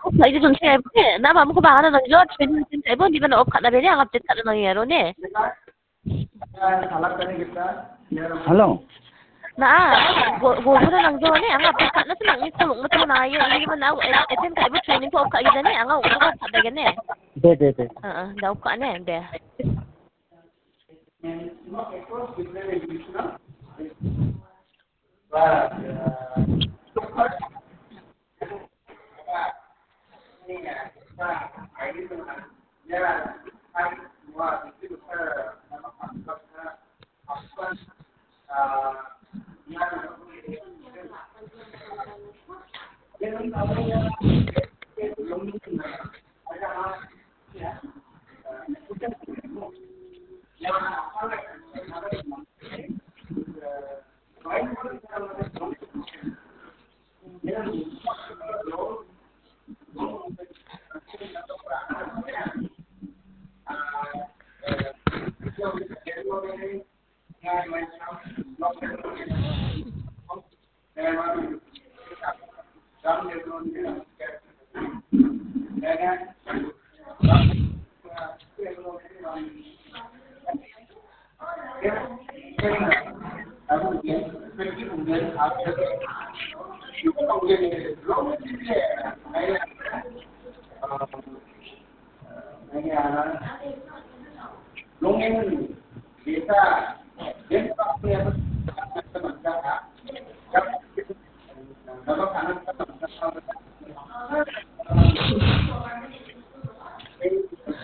Lagi dun siya na mamo ko baka na nang George pwede din sa ibon di ba na off ka na bini ang update ka na nangyaro ni. Hello. Go na lang do ni ang update ka na sa nang isulong mo to na yo hindi man na attend ka ibo training ko off ka gid ni ang ulo ko pa dagan ni. De. Daw ka na de. Long